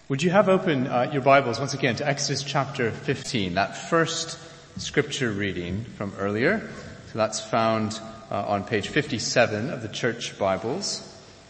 Would you have open your Bibles once again to Exodus chapter 15, that first scripture reading from earlier. So that's found on page 57 of the church Bibles.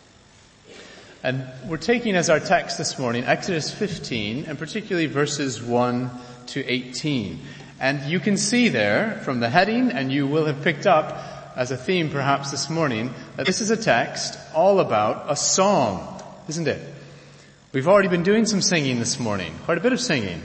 And we're taking as our text this morning Exodus 15, and particularly verses 1 to 18. And you can see there from the heading, and you will have picked up as a theme perhaps this morning, that this is a text all about a song, isn't it? We've already been doing some singing this morning, quite a bit of singing.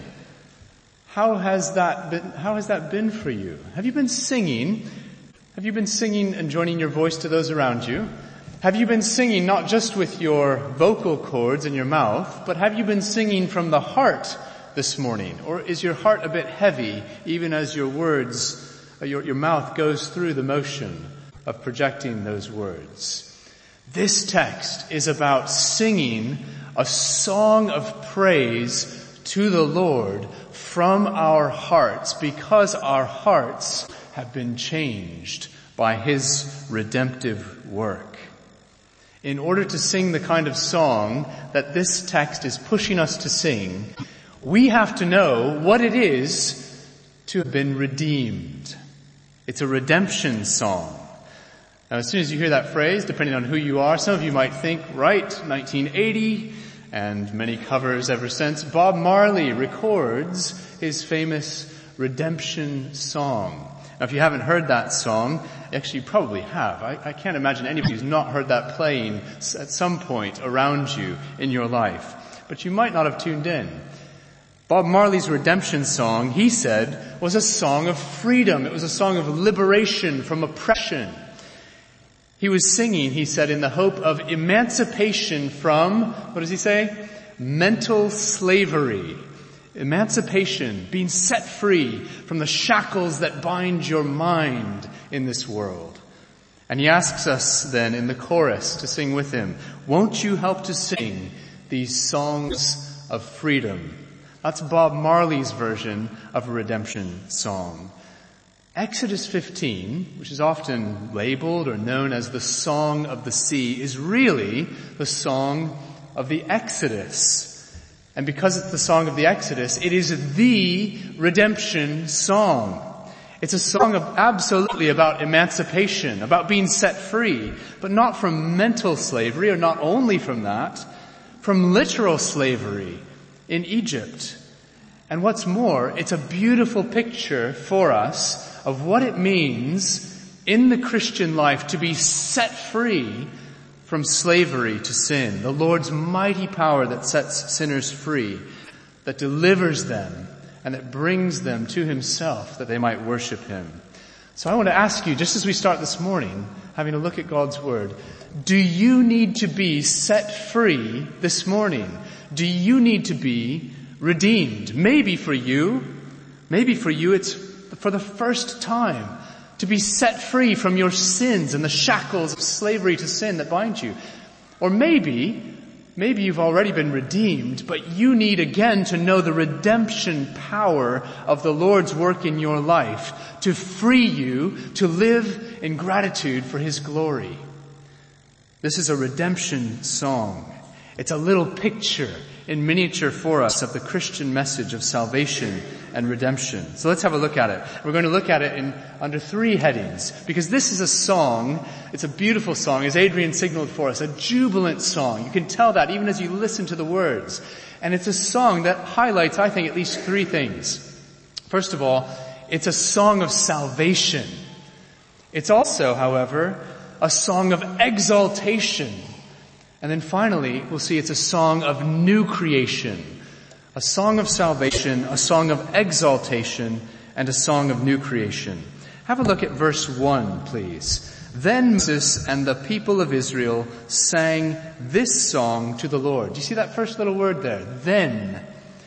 How has that been for you? Have you been singing? Have you been singing and joining your voice to those around you? Have you been singing not just with your vocal cords in your mouth, but have you been singing from the heart this morning? Or is your heart a bit heavy even as your words, your mouth goes through the motion of projecting those words? This text is about singing a song of praise to the Lord from our hearts, because our hearts have been changed by His redemptive work. In order to sing the kind of song that this text is pushing us to sing, we have to know what it is to have been redeemed. It's a redemption song. Now, as soon as you hear that phrase, depending on who you are, some of you might think, right, 1980, and many covers ever since, Bob Marley records his famous redemption song. Now, if you haven't heard that song, actually you probably have. I can't imagine anybody who's not heard that playing at some point around you in your life. But you might not have tuned in. Bob Marley's redemption song, he said, was a song of freedom. It was a song of liberation from oppression. He was singing, he said, in the hope of emancipation from, what does he say? Mental slavery. Emancipation, being set free from the shackles that bind your mind in this world. And he asks us then in the chorus to sing with him, won't you help to sing these songs of freedom? That's Bob Marley's version of a redemption song. Exodus 15, which is often labeled or known as the Song of the Sea, is really the Song of the Exodus. And because it's the Song of the Exodus, it is the redemption song. It's a song absolutely about emancipation, about being set free, but not from mental slavery, or not only from that, from literal slavery in Egypt. And what's more, it's a beautiful picture for us of what it means in the Christian life to be set free from slavery to sin. The Lord's mighty power that sets sinners free, that delivers them, and that brings them to Himself that they might worship Him. So I want to ask you, just as we start this morning, having a look at God's Word, do you need to be set free this morning? Do you need to be redeemed? Maybe for you it's for the first time to be set free from your sins and the shackles of slavery to sin that bind you. Or maybe you've already been redeemed, but you need again to know the redemption power of the Lord's work in your life to free you to live in gratitude for His glory. This is a redemption song. It's a little picture in miniature for us of the Christian message of salvation and redemption. So let's have a look at it. We're going to look at it under three headings, because this is a song, it's a beautiful song, as Adrian signaled for us, a jubilant song. You can tell that even as you listen to the words. And it's a song that highlights, I think, at least three things. First of all, it's a song of salvation. It's also, however, a song of exaltation. And then finally, we'll see it's a song of new creation. A song of salvation, a song of exaltation, and a song of new creation. Have a look at verse 1, please. Then Moses and the people of Israel sang this song to the Lord. Do you see that first little word there? Then.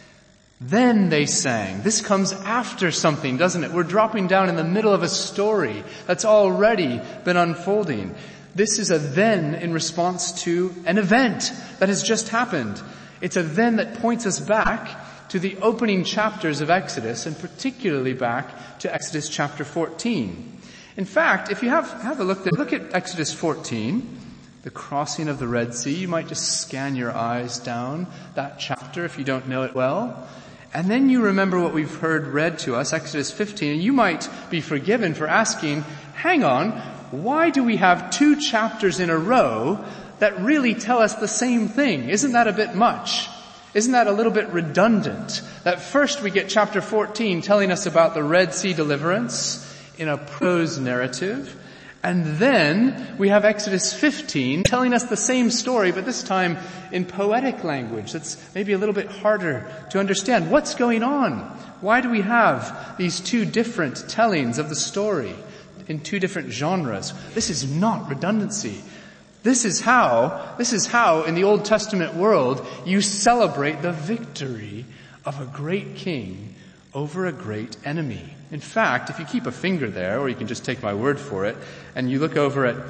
Then they sang. This comes after something, doesn't it? We're dropping down in the middle of a story that's already been unfolding. This is a then in response to an event that has just happened. It's a then that points us back to the opening chapters of Exodus, and particularly back to Exodus chapter 14. In fact, if you have a look at Exodus 14, the crossing of the Red Sea. You might just scan your eyes down that chapter if you don't know it well. And then you remember what we've heard read to us, Exodus 15, and you might be forgiven for asking, hang on, why do we have 2 chapters in a row that really tell us the same thing? Isn't that a bit much? Isn't that a little bit redundant? That first we get chapter 14 telling us about the Red Sea deliverance in a prose narrative, and then we have Exodus 15 telling us the same story, but this time in poetic language that's maybe a little bit harder to understand. What's going on? Why do we have these 2 different tellings of the story in 2 different genres? This is not redundancy. This is how in the Old Testament world you celebrate the victory of a great king over a great enemy. In fact, if you keep a finger there, or you can just take my word for it, and you look over at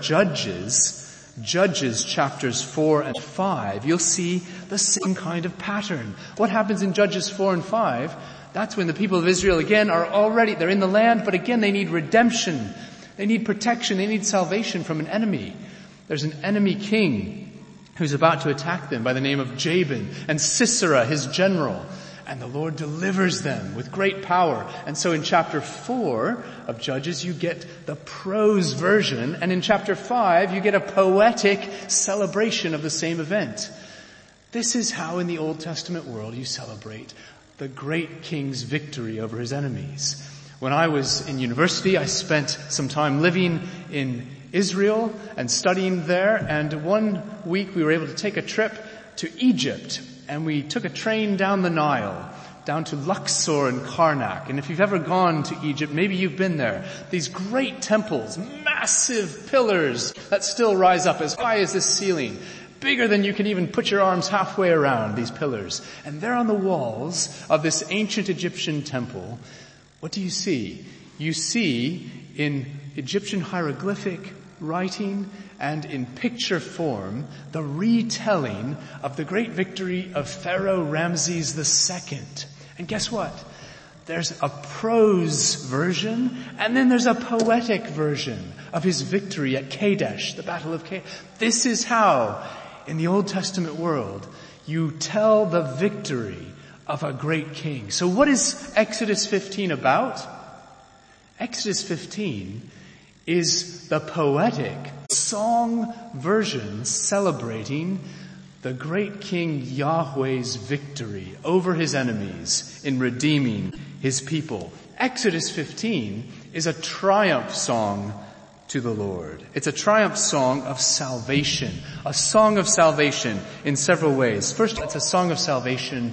Judges chapters 4 and 5, you'll see the same kind of pattern. What happens in Judges 4 and 5? That's when the people of Israel again they're in the land, but again they need redemption. They need protection. They need salvation from an enemy. There's an enemy king who's about to attack them by the name of Jabin and Sisera, his general. And the Lord delivers them with great power. And so in chapter 4 of Judges, you get the prose version. And in chapter 5, you get a poetic celebration of the same event. This is how in the Old Testament world you celebrate the great king's victory over his enemies. When I was in university, I spent some time living in Israel and studying there. And one week we were able to take a trip to Egypt. And we took a train down the Nile, down to Luxor and Karnak. And if you've ever gone to Egypt, maybe you've been there. These great temples, massive pillars that still rise up as high as this ceiling. Bigger than you can even put your arms halfway around, these pillars. And there on the walls of this ancient Egyptian temple, what do you see? You see in Egyptian hieroglyphic writing and in picture form the retelling of the great victory of Pharaoh Ramses II. And guess what? There's a prose version and then there's a poetic version of his victory at Kadesh, the Battle of Kadesh. This is how, in the Old Testament world, you tell the victory of a great king. So what is Exodus 15 about? Exodus 15 is the poetic song version celebrating the great King Yahweh's victory over his enemies in redeeming his people. Exodus 15 is a triumph song to the Lord. It's a triumph song of salvation, a song of salvation in several ways. First, it's a song of salvation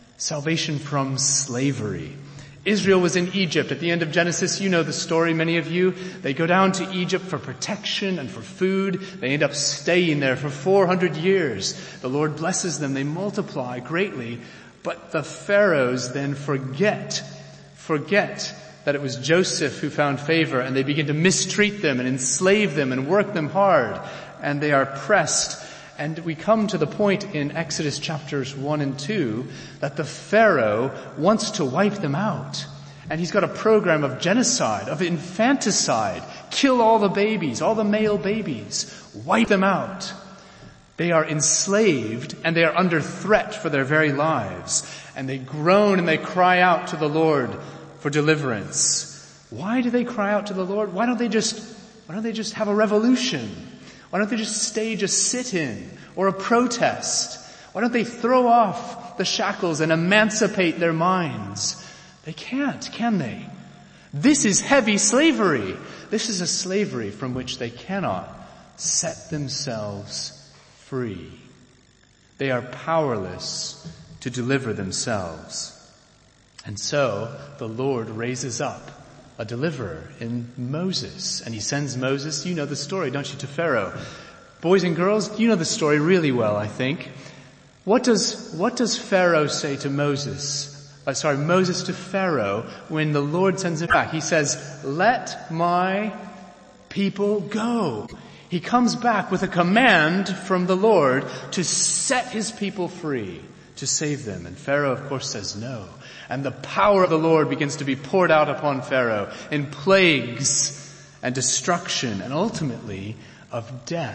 from slavery. Israel was in Egypt at the end of Genesis. You know the story, many of you. They go down to Egypt for protection and for food. They end up staying there for 400 years. The Lord blesses them. They multiply greatly. But the pharaohs then forget that it was Joseph who found favor, and they begin to mistreat them and enslave them and work them hard. And they are pressed. And we come to the point in Exodus chapters 1 and 2 that the Pharaoh wants to wipe them out. And he's got a program of genocide, of infanticide. Kill all the babies, all the male babies. Wipe them out. They are enslaved and they are under threat for their very lives. And they groan and they cry out to the Lord for deliverance. Why do they cry out to the Lord? Why don't they just have a revolution? Why don't they just stage a sit-in or a protest? Why don't they throw off the shackles and emancipate their minds? They can't, can they? This is heavy slavery. This is a slavery from which they cannot set themselves free. They are powerless to deliver themselves. And so the Lord raises up a deliverer in Moses. And he sends Moses, you know the story, don't you, to Pharaoh. Boys and girls, you know the story really well, I think. What does Pharaoh say to Moses to Pharaoh when the Lord sends him back? He says, "Let my people go." He comes back with a command from the Lord to set his people free, to save them. And Pharaoh, of course, says no. And the power of the Lord begins to be poured out upon Pharaoh in plagues and destruction and ultimately of death.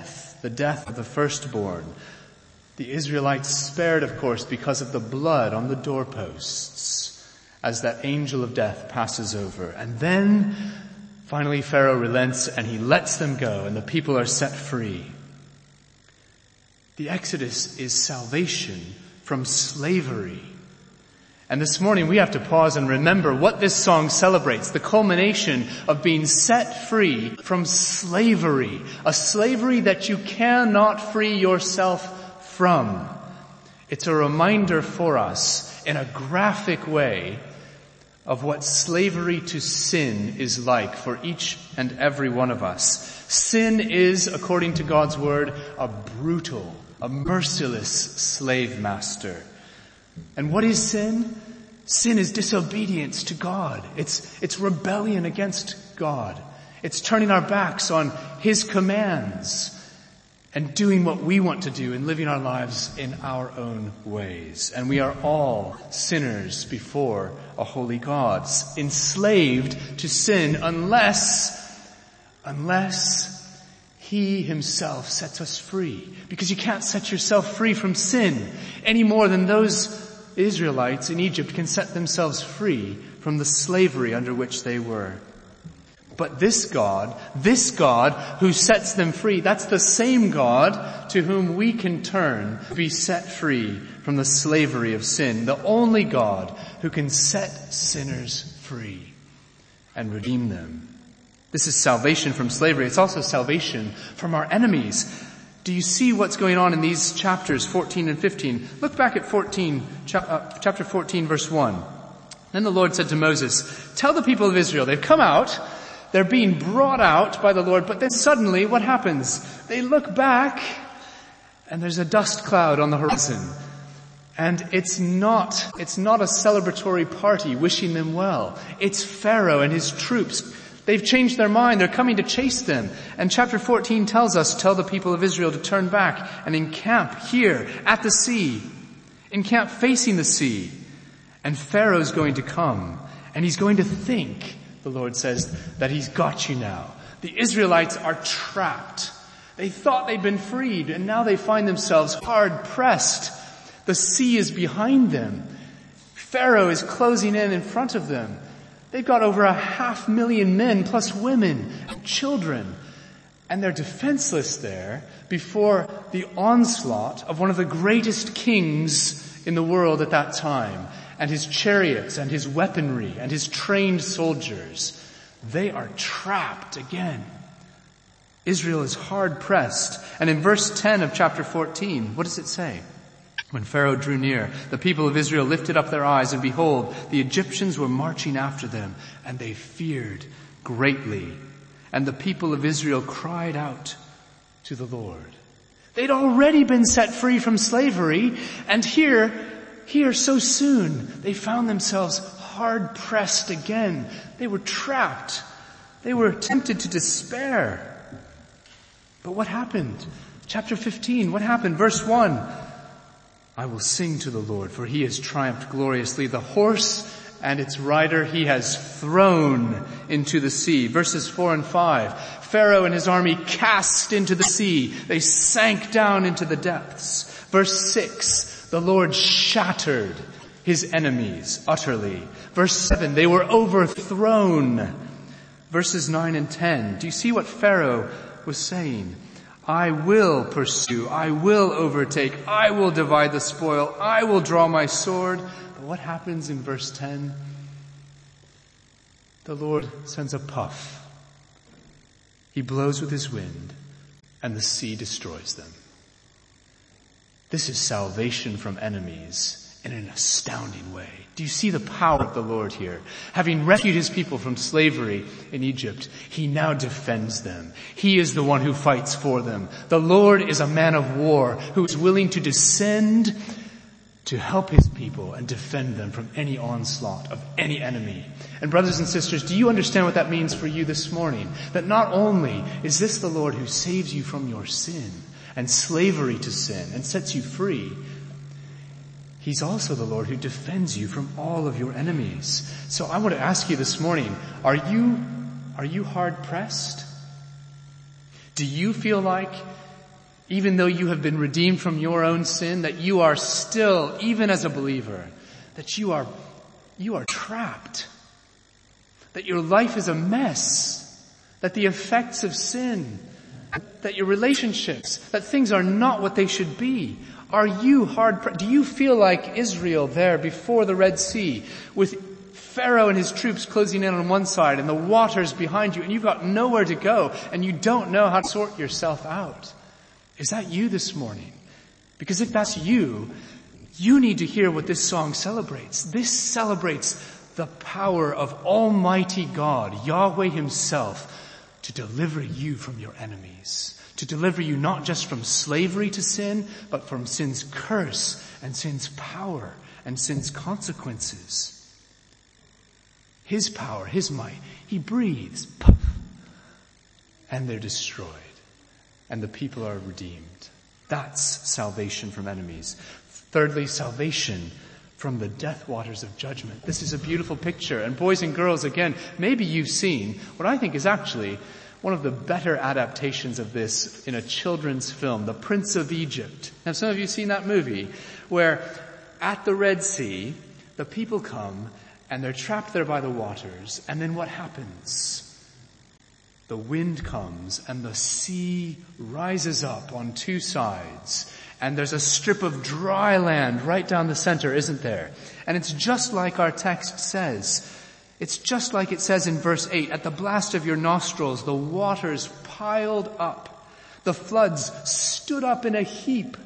the death of the firstborn. The Israelites spared, of course, because of the blood on the doorposts as that angel of death passes over. And then, finally, Pharaoh relents and he lets them go and the people are set free. The Exodus is salvation from slavery. And this morning we have to pause and remember what this song celebrates, the culmination of being set free from slavery, a slavery that you cannot free yourself from. It's a reminder for us in a graphic way of what slavery to sin is like for each and every one of us. Sin is, according to God's word, a brutal, a merciless slave master. And what is sin? Sin is disobedience to God. It's rebellion against God. It's turning our backs on His commands and doing what we want to do and living our lives in our own ways. And we are all sinners before a holy God, enslaved to sin unless He Himself sets us free. Because you can't set yourself free from sin any more than those Israelites in Egypt can set themselves free from the slavery under which they were. But this God who sets them free, that's the same God to whom we can turn to be set free from the slavery of sin. The only God who can set sinners free and redeem them. This is salvation from slavery. It's also salvation from our enemies. Do you see what's going on in these chapters 14 and 15? Look back at chapter 14, verse 1. Then the Lord said to Moses, tell the people of Israel, they've come out, they're being brought out by the Lord, but then suddenly what happens? They look back and there's a dust cloud on the horizon. And it's not a celebratory party wishing them well. It's Pharaoh and his troops. They've changed their mind. They're coming to chase them. And chapter 14 tells us, tell the people of Israel to turn back and encamp here at the sea. Encamp facing the sea. And Pharaoh's going to come. And he's going to think, the Lord says, that he's got you now. The Israelites are trapped. They thought they'd been freed, and now they find themselves hard pressed. The sea is behind them. Pharaoh is closing in front of them. They've got over 500,000 men plus women and children. And they're defenseless there before the onslaught of one of the greatest kings in the world at that time, and his chariots and his weaponry and his trained soldiers. They are trapped again. Israel is hard pressed. And in verse 10 of chapter 14, what does it say? When Pharaoh drew near, the people of Israel lifted up their eyes, and behold, the Egyptians were marching after them, and they feared greatly. And the people of Israel cried out to the Lord. They'd already been set free from slavery, and here so soon, they found themselves hard pressed again. They were trapped. They were tempted to despair. But what happened? Chapter 15, what happened? Verse 1. I will sing to the Lord, for He has triumphed gloriously. The horse and its rider He has thrown into the sea. Verses 4 and 5. Pharaoh and his army cast into the sea. They sank down into the depths. Verse 6. The Lord shattered His enemies utterly. Verse 7. They were overthrown. Verses 9 and 10. Do you see what Pharaoh was saying? I will pursue, I will overtake, I will divide the spoil, I will draw my sword. But what happens in verse 10? The Lord sends a puff. He blows with His wind, and the sea destroys them. This is salvation from enemies in an astounding way. Do you see the power of the Lord here? Having rescued His people from slavery in Egypt, He now defends them. He is the one who fights for them. The Lord is a man of war who is willing to descend to help His people and defend them from any onslaught of any enemy. And brothers and sisters, do you understand what that means for you this morning? That not only is this the Lord who saves you from your sin and slavery to sin and sets you free, He's also the Lord who defends you from all of your enemies. So I want to ask you this morning, are you hard pressed? Do you feel like even though you have been redeemed from your own sin, that you are still, even as a believer, that you are trapped, that your life is a mess, that the effects of sin, that your relationships, that things are not what they should be. Are you do you feel like Israel there before the Red Sea with Pharaoh and his troops closing in on one side and the waters behind you, and you've got nowhere to go and you don't know how to sort yourself out? Is that you this morning? Because if that's you, you need to hear what this song celebrates. This celebrates the power of Almighty God, Yahweh himself, to deliver you from your enemies, to deliver you not just from slavery to sin, but from sin's curse and sin's power and sin's consequences. His power, his might, he breathes, puff, and they're destroyed, and the people are redeemed. That's salvation from enemies. Thirdly, salvation from the death waters of judgment. This is a beautiful picture. And boys and girls, again, maybe you've seen what I think is actually one of the better adaptations of this in a children's film, The Prince of Egypt. Have some of you seen that movie? Where at the Red Sea, the people come and they're trapped there by the waters. And then what happens? The wind comes and the sea rises up on two sides. And there's a strip of dry land right down the center, isn't there? And it's just like our text says. It's just like it says in verse 8, at the blast of your nostrils, the waters piled up. The floods stood up in a heap.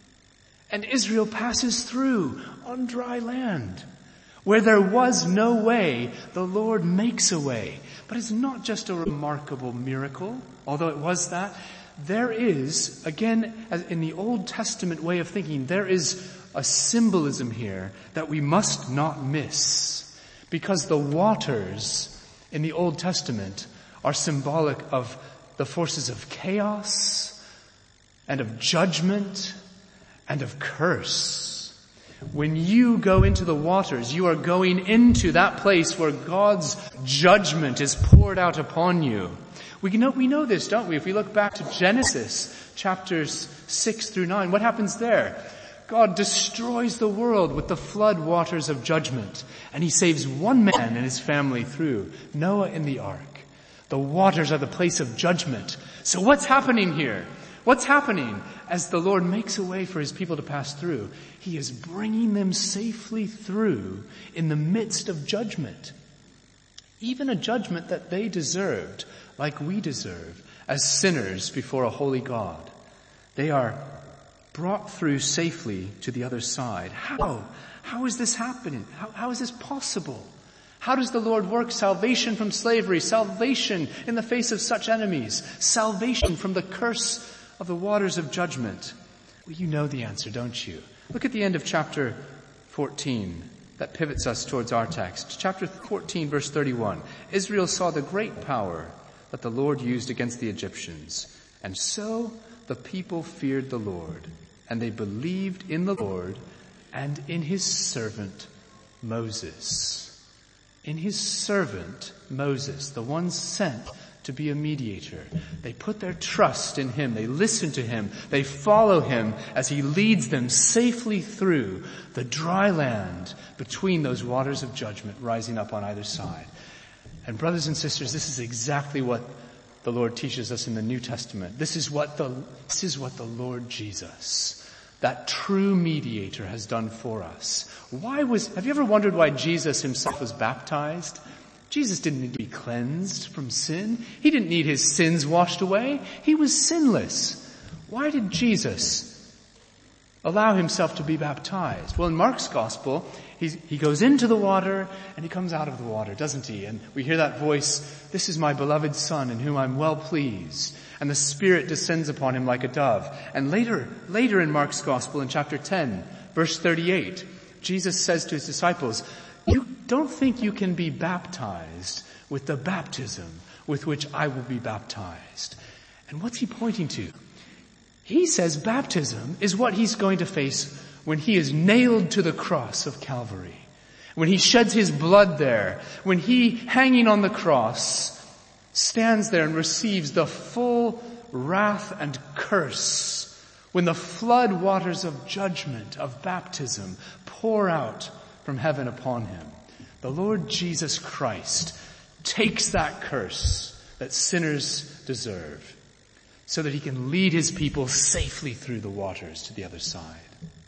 And Israel passes through on dry land. Where there was no way, the Lord makes a way. But it's not just a remarkable miracle, although it was that. There is, again, as in the Old Testament way of thinking, there is a symbolism here that we must not miss. Because the waters in the Old Testament are symbolic of the forces of chaos and of judgment and of curse. When you go into the waters, you are going into that place where God's judgment is poured out upon you. We know this, don't we? If we look back to Genesis chapters 6 through 9, what happens there? God destroys the world with the flood waters of judgment, and he saves one man and his family through, Noah in the ark. The waters are the place of judgment. So what's happening here? What's happening as the Lord makes a way for his people to pass through? He is bringing them safely through in the midst of judgment. Even a judgment that they deserved, like we deserve, as sinners before a holy God. They are brought through safely to the other side. How? How is this happening? How is this possible? How does the Lord work salvation from slavery, salvation in the face of such enemies, salvation from the curse of the waters of judgment? Well, you know the answer, don't you? Look at the end of chapter 14. That pivots us towards our text. Chapter 14, verse 31. Israel saw the great power that the Lord used against the Egyptians. And so the people feared the Lord, and they believed in the Lord and in his servant Moses. In his servant Moses, the one sent to be a mediator. They put their trust in him. They listen to him. They follow him as he leads them safely through the dry land between those waters of judgment rising up on either side. And brothers and sisters, this is exactly what the Lord teaches us in the New Testament. This is what the Lord Jesus, that true mediator, has done for us. Have you ever wondered why Jesus himself was baptized? Jesus didn't need to be cleansed from sin. He didn't need his sins washed away. He was sinless. Why did Jesus allow himself to be baptized? Well, in Mark's gospel, he goes into the water and he comes out of the water, doesn't he? And we hear that voice, "This is my beloved Son in whom I'm well pleased." And the Spirit descends upon him like a dove. And later in Mark's gospel, in chapter 10, verse 38, Jesus says to his disciples, "You don't think you can be baptized with the baptism with which I will be baptized." And what's he pointing to? He says baptism is what he's going to face when he is nailed to the cross of Calvary. When he sheds his blood there. When he, hanging on the cross, stands there and receives the full wrath and curse when the flood waters of judgment, of baptism, pour out from heaven upon him, the Lord Jesus Christ takes that curse that sinners deserve so that he can lead his people safely through the waters to the other side.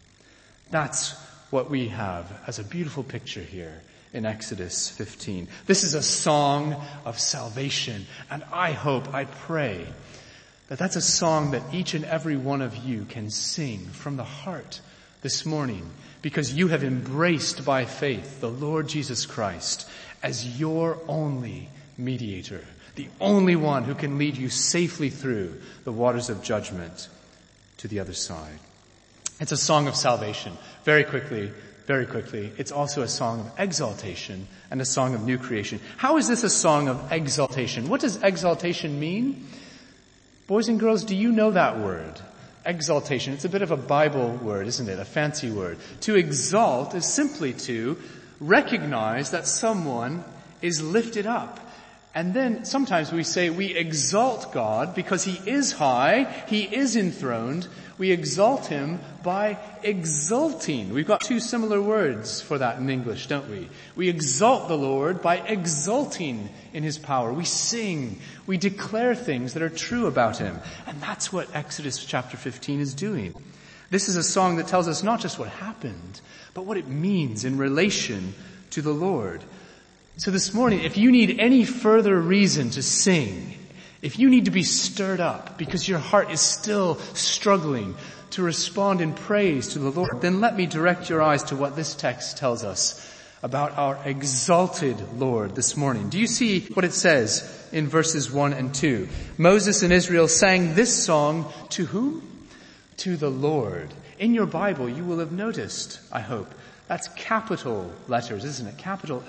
That's what we have as a beautiful picture here in Exodus 15. This is a song of salvation, and I hope, I pray, that that's a song that each and every one of you can sing from the heart this morning, because you have embraced by faith the Lord Jesus Christ as your only mediator, the only one who can lead you safely through the waters of judgment to the other side. It's a song of salvation. Very quickly, it's also a song of exaltation and a song of new creation. How is this a song of exaltation? What does exaltation mean? Boys and girls, do you know that word? Exaltation. It's a bit of a Bible word, isn't it? A fancy word. To exalt is simply to recognize that someone is lifted up. And then sometimes we say we exalt God because he is high, he is enthroned. We exalt him by exulting. We've got two similar words for that in English, don't we? We exalt the Lord by exulting in his power. We sing, we declare things that are true about him. And that's what Exodus chapter 15 is doing. This is a song that tells us not just what happened, but what it means in relation to the Lord. So this morning, if you need any further reason to sing, if you need to be stirred up because your heart is still struggling to respond in praise to the Lord, then let me direct your eyes to what this text tells us about our exalted Lord this morning. Do you see what it says in verses 1 and 2? Moses and Israel sang this song to whom? To the Lord. In your Bible, you will have noticed, I hope, that's capital letters, isn't it? Capital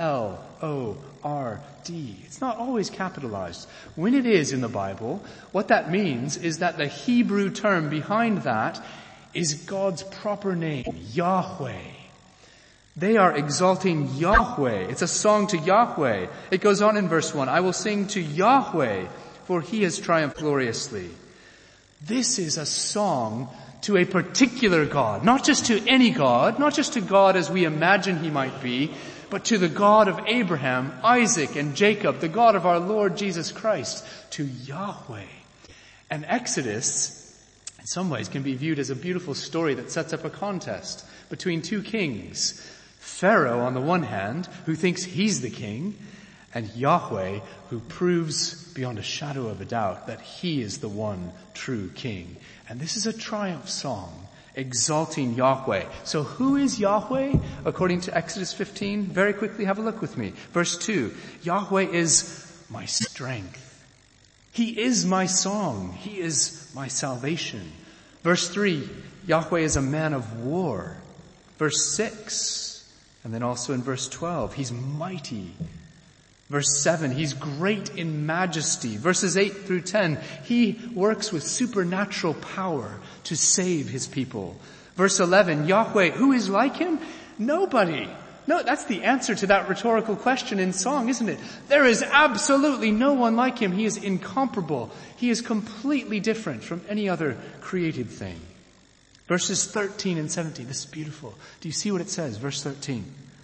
L-O-R-D. It's not always capitalized. When it is in the Bible, what that means is that the Hebrew term behind that is God's proper name, Yahweh. They are exalting Yahweh. It's a song to Yahweh. It goes on in verse 1, I will sing to Yahweh, for he has triumphed gloriously. This is a song to a particular God, not just to any God, not just to God as we imagine he might be, but to the God of Abraham, Isaac, and Jacob, the God of our Lord Jesus Christ, to Yahweh. And Exodus, in some ways, can be viewed as a beautiful story that sets up a contest between two kings. Pharaoh, on the one hand, who thinks he's the king, and Yahweh, who proves beyond a shadow of a doubt that he is the one true king. And this is a triumph song, exalting Yahweh. So who is Yahweh according to Exodus 15? Very quickly, have a look with me. Verse 2, Yahweh is my strength. He is my song. He is my salvation. Verse 3, Yahweh is a man of war. Verse 6, and then also in verse 12, he's mighty. Verse 7, he's great in majesty. Verses 8 through 10, he works with supernatural power to save his people. Verse 11, Yahweh, who is like him? Nobody. No, that's the answer to that rhetorical question in song, isn't it? There is absolutely no one like him. He is incomparable. He is completely different from any other created thing. Verses 13 and 17, this is beautiful. Do you see what it says? Verse 13,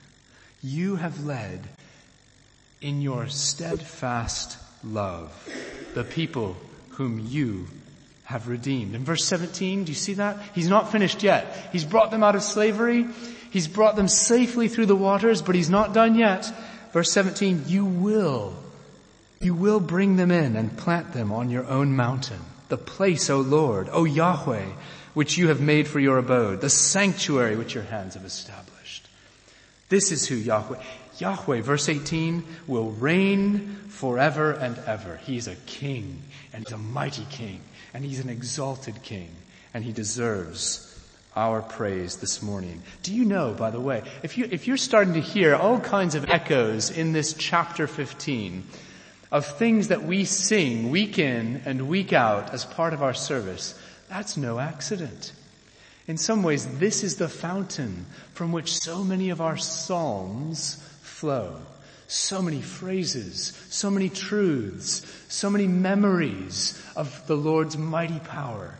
you have led in your steadfast love the people whom you have redeemed. In verse 17, do you see that? He's not finished yet. He's brought them out of slavery. He's brought them safely through the waters, but he's not done yet. Verse 17, you will bring them in and plant them on your own mountain, the place, O Lord, O Yahweh, which you have made for your abode, the sanctuary which your hands have established. This is who Yahweh, verse 18, will reign forever and ever. He's a king, and he's a mighty king, and he's an exalted king, and he deserves our praise this morning. Do you know, by the way, if you're starting to hear all kinds of echoes in this chapter 15 of things that we sing week in and week out as part of our service, that's no accident. In some ways, this is the fountain from which so many of our psalms flow. So many phrases, so many truths, so many memories of the Lord's mighty power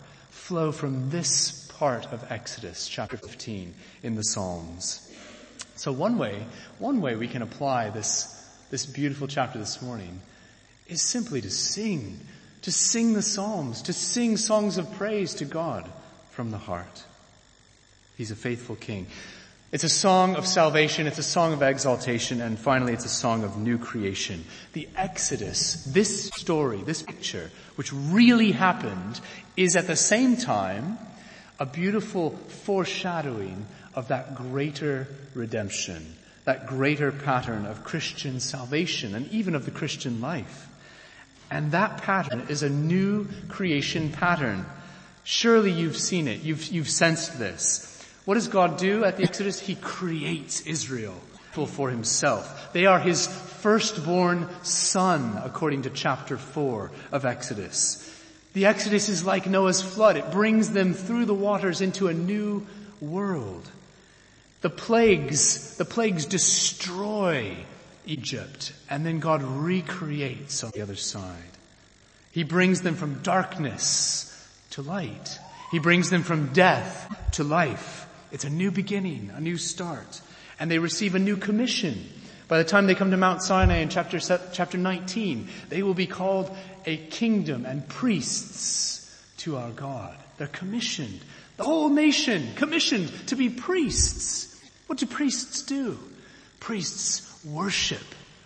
flow from this part of Exodus chapter 15 in the Psalms. So one way we can apply this beautiful chapter this morning is simply to sing the Psalms, to sing songs of praise to God from the heart. He's a faithful King. It's a song of salvation, it's a song of exaltation, and finally it's a song of new creation. The Exodus, this story, this picture, which really happened, is at the same time a beautiful foreshadowing of that greater redemption, that greater pattern of Christian salvation, and even of the Christian life. And that pattern is a new creation pattern. Surely you've seen it, you've sensed this. What does God do at the Exodus? He creates Israel for himself. They are his firstborn son, according to chapter 4 of Exodus. The Exodus is like Noah's flood. It brings them through the waters into a new world. The plagues destroy Egypt, and then God recreates on the other side. He brings them from darkness to light. He brings them from death to life. It's a new beginning, a new start. And they receive a new commission. By the time they come to Mount Sinai in chapter 19, they will be called a kingdom and priests to our God. They're commissioned. The whole nation commissioned to be priests. What do priests do? Priests worship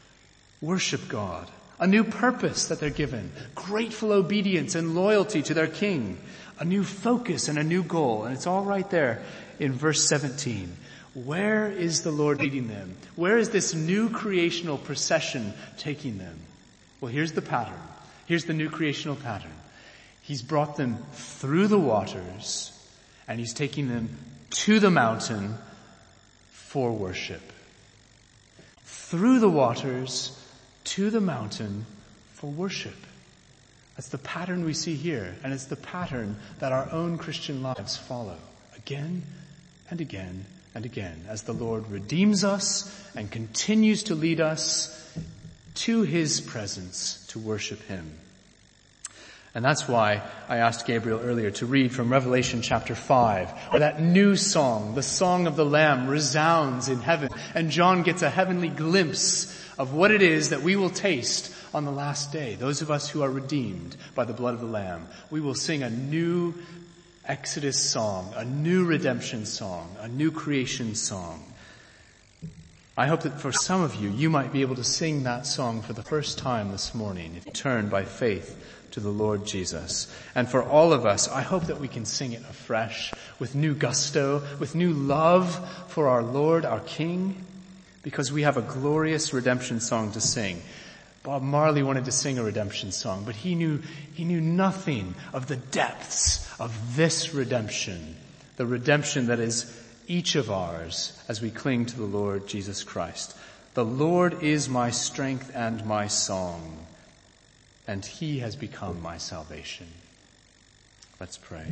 God. A new purpose that they're given. Grateful obedience and loyalty to their king. A new focus and a new goal. And it's all right there in verse 17. Where is the Lord leading them? Where is this new creational procession taking them? Well, here's the pattern. Here's the new creational pattern. He's brought them through the waters, and he's taking them to the mountain for worship. Through the waters, to the mountain for worship. That's the pattern we see here, and it's the pattern that our own Christian lives follow again and again and again as the Lord redeems us and continues to lead us to his presence to worship him. And that's why I asked Gabriel earlier to read from Revelation chapter 5, where that new song, the song of the Lamb, resounds in heaven, and John gets a heavenly glimpse of what it is that we will taste on the last day. Those of us who are redeemed by the blood of the Lamb, we will sing a new Exodus song, a new redemption song, a new creation song. I hope that for some of you, you might be able to sing that song for the first time this morning if you turn by faith to the Lord Jesus. And for all of us, I hope that we can sing it afresh with new gusto, with new love for our Lord, our King, because we have a glorious redemption song to sing. Bob Marley wanted to sing a redemption song, but he knew nothing of the depths of this redemption, the redemption that is each of ours as we cling to the Lord Jesus Christ. The Lord is my strength and my song, and he has become my salvation. Let's pray.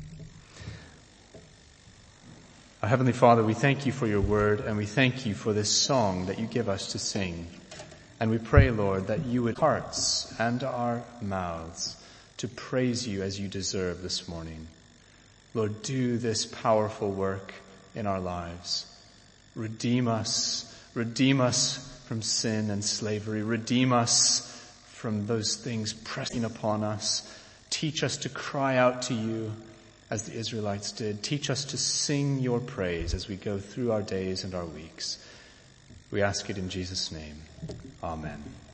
Our Heavenly Father, we thank you for your word, and we thank you for this song that you give us to sing. And we pray, Lord, that you would hearts and our mouths to praise you as you deserve this morning. Lord, do this powerful work in our lives. Redeem us from sin and slavery. Redeem us from those things pressing upon us. Teach us to cry out to you as the Israelites did. Teach us to sing your praise as we go through our days and our weeks. We ask it in Jesus' name. Amen.